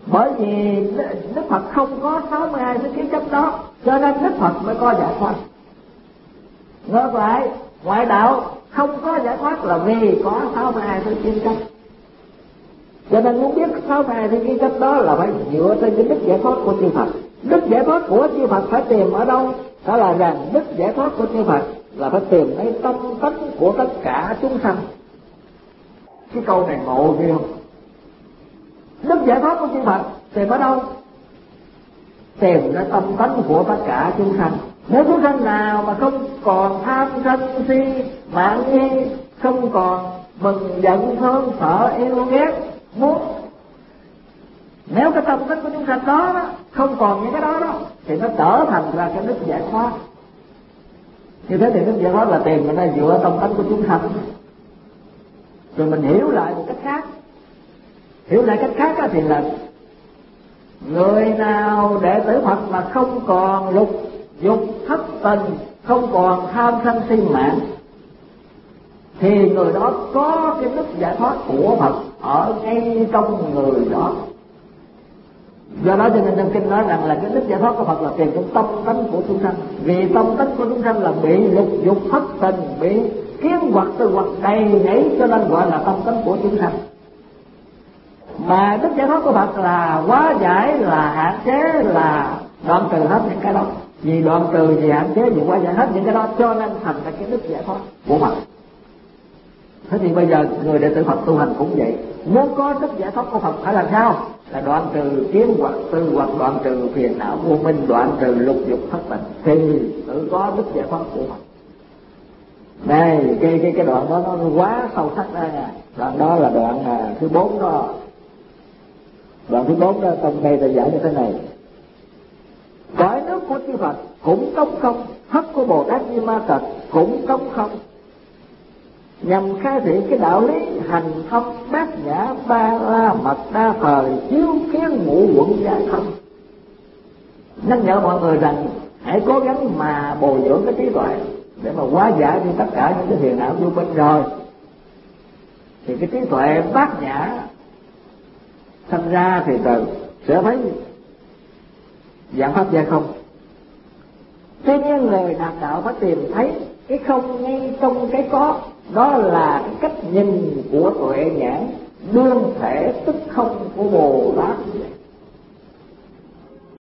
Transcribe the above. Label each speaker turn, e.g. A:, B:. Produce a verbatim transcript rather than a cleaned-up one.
A: Bởi vì Đức Phật không có sáu mươi hai thứ kiến chấp đó, cho nên Đức Phật mới có giải thoát. Ngược lại, ngoại đạo không có giải thoát là vì có sáu mươi hai thứ kiến chấp. Cho nên muốn biết sáu mươi hai thứ kiến chấp đó là phải dựa trên cái đức giải thoát của chư Phật. Đức giải thoát của chư Phật phải tìm ở đâu? Đó là rằng đức giải thoát của chư Phật là phải tìm lấy tâm tánh của tất cả chúng sanh. Cái câu này ngộ ghê không? Đức giải thoát của chư Phật tìm ở đâu? Tìm ra tâm tánh của tất cả chúng sanh. Nếu chúng sanh nào mà không còn tham sân si mạn nghi, không còn mừng giận thương sợ yêu ghét muốn, nếu cái tâm tánh của chúng sanh đó, đó không còn những cái đó đó thì nó trở thành ra cái đức giải thoát. Như thế thì đức giải thoát là tìm người ta dựa tâm tánh của chúng sanh. Rồi mình hiểu lại một cách khác. Hiểu lại cách khác thì là người nào đệ tử Phật mà không còn lục dục thất tình, không còn tham sân si mạng, thì người đó có cái đức giải thoát của Phật ở ngay trong người đó. Do đó cho nên trong kinh nói rằng là cái đức giải thoát của Phật là tìm trong tâm tánh của chúng sanh. Vì tâm tánh của chúng sanh là bị lục dục thất tình, bị kiến hoặc từ hoặc đầy nhảy, cho nên gọi là tâm tánh của chúng sanh. Mà đức giải thoát của Phật là hóa giải, là hạn chế, là đoạn trừ hết những cái đó. Vì đoạn trừ, vì hạn chế, vì hóa giải hết những cái đó, cho nên thành ra cái đức giải thoát của Phật. Thế thì bây giờ người đệ tử Phật tu hành cũng vậy. Muốn có đức giải thoát của Phật phải làm sao? Là đoạn trừ kiến hoặc tư, hoặc đoạn trừ phiền não vô minh, đoạn trừ lục dục thất tình, thì tự có đức giải thoát của Phật. Đây, cái cái cái đoạn đó nó quá sâu sắc đây nè. Đoạn đó là đoạn à, thứ bốn đó. Đoạn thứ bốn đó trong đây ta giải như thế này: cõi nước của chư Phật cũng trống không, hấp của Bồ Tát Di Ma Cật cũng trống không, nhằm khai thị cái đạo lý hành thông bát nhã ba la mật đa thời chiếu kiến ngũ quẩn giải thông. Nhắc nhở mọi người rằng hãy cố gắng mà bồi dưỡng cái trí tuệ để mà hóa giải đi tất cả những cái phiền não vô minh, rồi thì cái trí tuệ bát nhã thành ra thì từ sẽ thấy dạng pháp giải không. Tuy nhiên người đạt đạo phải tìm thấy cái không ngay trong cái có. Đó là cái cách nhìn của tuệ nhãn đương thể tức không của Bồ Tát.